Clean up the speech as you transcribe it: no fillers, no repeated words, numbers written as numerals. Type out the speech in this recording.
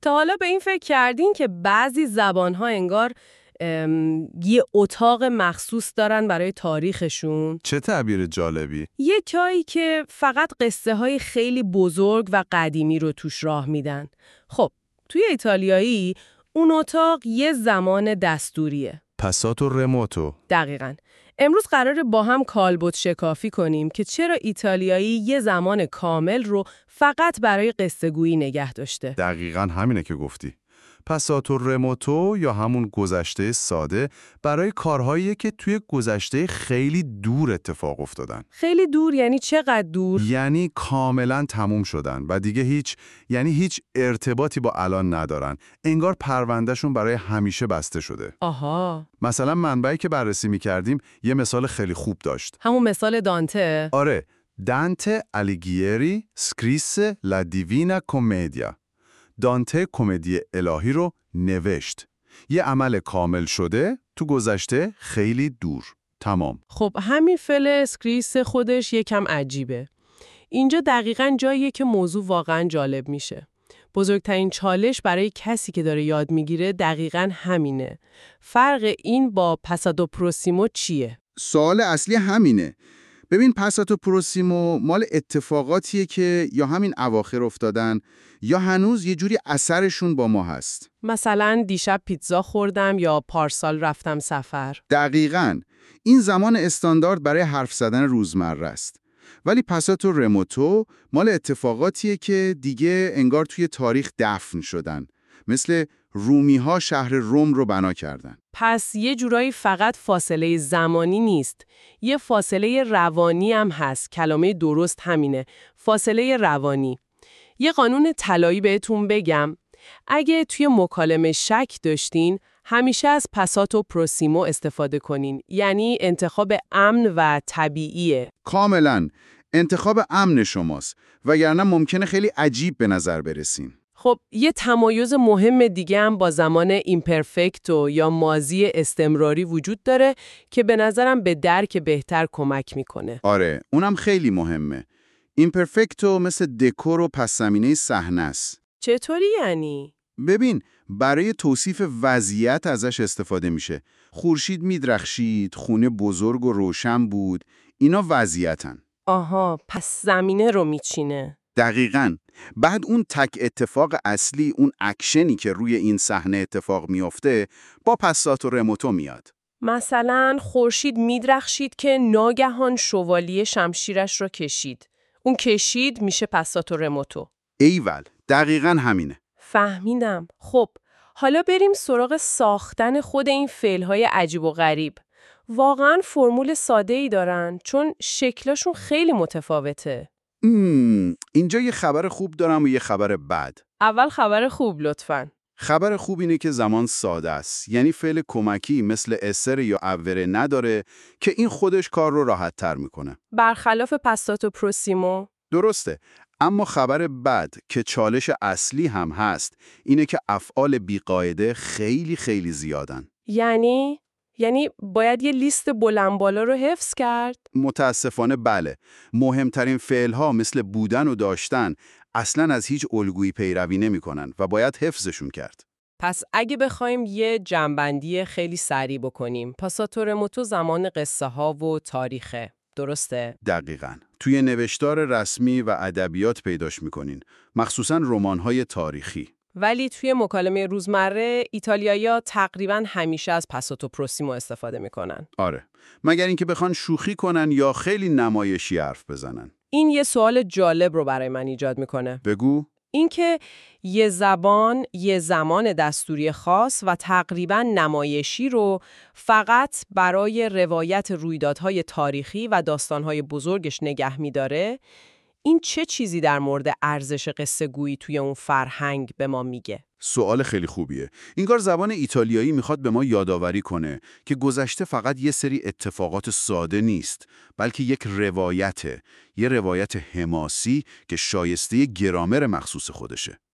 تا حالا به این فکر کردین که بعضی زبان‌ها انگار یه اتاق مخصوص دارن برای تاریخشون؟ چه تعبیر جالبی! یه جایی که فقط قصه های خیلی بزرگ و قدیمی رو توش راه میدن. خب، توی ایتالیایی اون اتاق یه زمان دستوریه. پاساتو رموتو. دقیقاً. امروز قراره با هم کالبد شکافی کنیم که چرا ایتالیایی یه زمان کامل رو فقط برای قصه گویی نگه داشته. دقیقاً همینه که گفتی. پاساتو رموتو یا همون گذشته ساده برای کارهاییه که توی گذشته خیلی دور اتفاق افتادن. خیلی دور یعنی چقدر دور؟ یعنی کاملا تموم شدن و دیگه هیچ ارتباطی با الان ندارن. انگار پروندهشون برای همیشه بسته شده. آها. مثلا منبعی که بررسی می‌کردیم یه مثال خیلی خوب داشت. همون مثال دانته؟ آره، دانته الیگیری سکریسه لا دیوینا کمدیا. دانته کمدی الهی رو نوشت. یه عمل کامل شده تو گذشته خیلی دور. تمام. خب همین فعل اسکریس خودش یکم عجیبه. اینجا دقیقاً جاییه که موضوع واقعاً جالب میشه. بزرگترین چالش برای کسی که داره یاد میگیره دقیقاً همینه. فرق این با پاساتو پروسیمو چیه؟ سوال اصلی همینه. ببین پاساتو پروسیمو مال اتفاقاتیه که یا همین اواخر افتادن یا هنوز یه جوری اثرشون با ما هست. مثلا دیشب پیتزا خوردم یا پارسال رفتم سفر. دقیقاً. این زمان استاندارد برای حرف زدن روزمره است. ولی پاساتو رموتو مال اتفاقاتیه که دیگه انگار توی تاریخ دفن شدن. مثل رومی‌ها شهر روم رو بنا کردن. پس یه جورایی فقط فاصله زمانی نیست. یه فاصله روانی هم هست. کلمه درست همینه. فاصله روانی. یه قانون طلایی بهتون بگم. اگه توی مکالمه شک داشتین، همیشه از پاساتو پروسیمو استفاده کنین. یعنی انتخاب امن و طبیعیه. کاملاً. انتخاب امن شماست. وگرنه ممکنه خیلی عجیب به نظر برسین. خب یه تمایز مهم دیگه هم با زمان ایمپرفکتو یا ماضی استمراری وجود داره که به نظرم به درک بهتر کمک میکنه. آره، اونم خیلی مهمه. ایمپرفکتو مثل دکور و پس زمینه صحنه است. چطوری یعنی؟ ببین، برای توصیف وضعیت ازش استفاده میشه. خورشید میدرخشید، خونه بزرگ و روشن بود. اینا وضعیتن. آها، پس زمینه رو میچینه. دقیقاً. بعد اون تک اتفاق اصلی، اون اکشنی که روی این صحنه اتفاق میفته، با پاساتو رموتو میاد. مثلا خورشید میدرخشید که ناگهان شوالیه شمشیرش رو کشید. اون کشید میشه پاساتو رموتو. ایول، دقیقاً همینه. فهمیدم. خب، حالا بریم سراغ ساختن خود این فعل‌های عجیب و غریب. واقعاً فرمول ساده‌ای دارن چون شکلشون خیلی متفاوته. اینجا یه خبر خوب دارم و یه خبر بد. اول خبر خوب لطفاً. خبر خوب اینه که زمان ساده است. یعنی فعل کمکی مثل اسر یا اوره نداره که این خودش کار رو راحت تر میکنه. برخلاف پاساتو پروسیمو. درسته. اما خبر بد که چالش اصلی هم هست اینه که افعال بیقاعده خیلی خیلی زیادن. یعنی باید یه لیست بلند بالا رو حفظ کرد؟ متاسفانه بله. مهمترین فعل‌ها مثل بودن و داشتن اصلاً از هیچ الگویی پیروی نمی‌کنن و باید حفظشون کرد. پس اگه بخوایم یه جمع‌بندی خیلی سریع بکنیم، پاساتو رموتو زمان قصه ها و تاریخه. درسته؟ دقیقاً. توی نوشتار رسمی و ادبیات پیداش می‌کنین، مخصوصاً رمان‌های تاریخی. ولی توی مکالمه روزمره ایتالیایی‌ها تقریباً همیشه از پاساتو پروسیمو استفاده میکنن. آره. مگر اینکه بخوان شوخی کنن یا خیلی نمایشی حرف بزنن. این یه سوال جالب رو برای من ایجاد میکنه. بگو. اینکه یه زبان، یه زمان دستوری خاص و تقریباً نمایشی رو فقط برای روایت رویدادهای تاریخی و داستانهای بزرگش نگه می‌داره، این چه چیزی در مورد ارزش قصه گویی توی اون فرهنگ به ما میگه؟ سوال خیلی خوبیه. اینگار زبان ایتالیایی میخواد به ما یادآوری کنه که گذشته فقط یه سری اتفاقات ساده نیست، بلکه یک روایته، یه روایت حماسی که شایسته گرامر مخصوص خودشه.